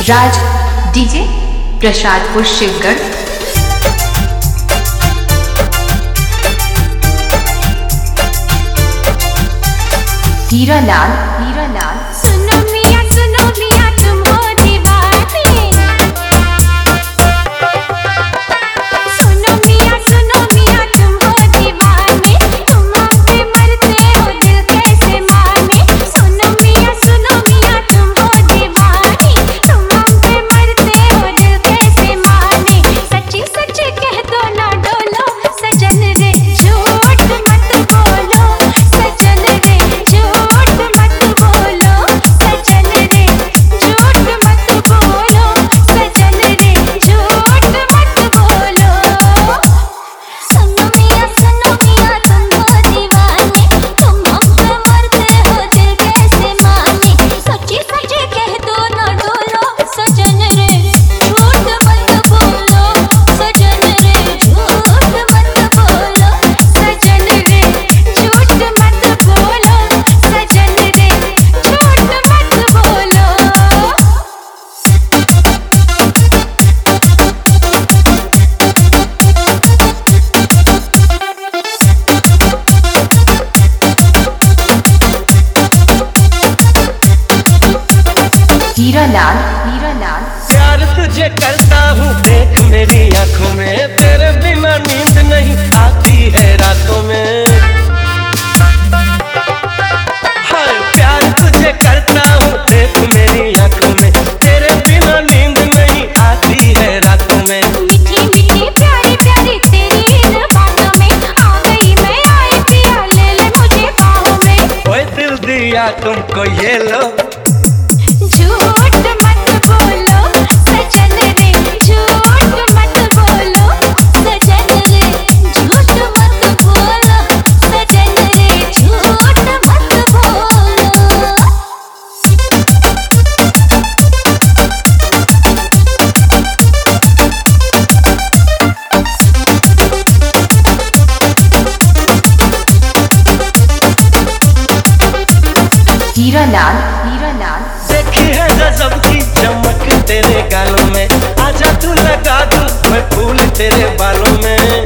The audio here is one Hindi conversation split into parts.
राज डीजे प्रसादपुर शिवगढ़। हीरा लाल सुनो मियां तुम हो दीवाने। सुनो मियां तुम हो दीवाने। तुम हम पे मरते हो दिल कैसे माने। सुनो मियां तुम हो दीवाने। तुम हम पे मरते हो दिल कैसे माने। सच्ची सच्ची कह दो ना डोलो सजन रे, झूठ मत बोलो सजन रे, झूठ मत बोलो सजन रे, झूठ मत बोलो सजन रे, झूठ मत बोलो। सुनो मियां तुम हो दीवाने। तुम हम पे मरते हो दिल कैसे माने। सच्ची सच्ची कह दो ना डोलो सजन रे, झूठ मत बोलो सजन रे, झूठ मत बोलो सजन रे, झूठ मत बोलो सजन रे, झूठ मत बोलो। हीरा लाल प्यार तुझे करता हूँ देख मेरी आंखों में, तेरे बिना नींद नहीं आती है रातों में। हाय प्यार तुझे करता हूँ देख मेरी आंखों में, तेरे बिना नींद नहीं आती है रातों में। मीठी मीठी प्यारी प्यारी तेरी इन बातों में आ गई मैं, आए पिया ले ले मुझे बाहों में। ओए दिल दिया तुमको ये लो, झूठ मत बोलो सजन रे, झूठ मत बोलो सजन रे, झूठ मत बोलो सजन रे, झूठ मत बोलो। हीरा लाल देखी है गजब की चमक तेरे गालों में, आजा तू लगा दूं मैं फूल तेरे बालों में।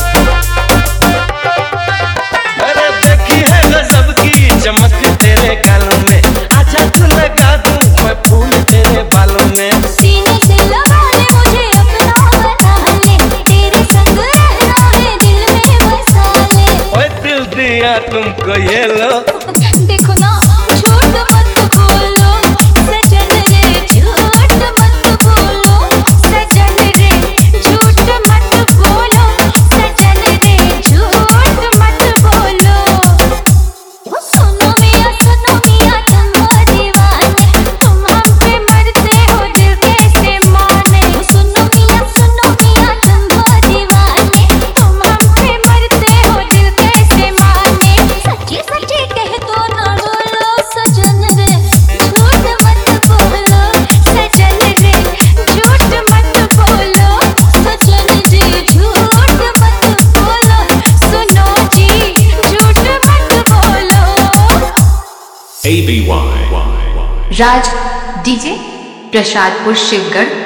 अरे देखी है गजब की चमक तेरे गालों में, आजा तू लगा दूं मैं फूल तेरे बालों में। सीने से लगा ले मुझे अपना बना ले, तेरे संग रहना है दिल में बसा ले। ओए दिल दिया तुमको ये लो, देखो ना झूठ मत बोलो सजन रे, झूठ मत बोलो सजन रे, झूठ मत बोलो सजन रे, झूठ मत बोलो। सुनो मियां तुम हो दीवाने। तुम हम पे मरते हो दिल कैसे माने। सुनो मियां तुम हो दीवाने। तुम हम पे मरते हो दिल कैसे माने। सच्ची सच्ची कह दो ना डोलो सजन रे, झूठ मत बोलो सजन रे, झूठ मत बोलो सजन जी, झूठ मत बोलो। सुनो जी झूठ मत बोलो। ABY. राज डीजे प्रसादपुर शिवगढ़।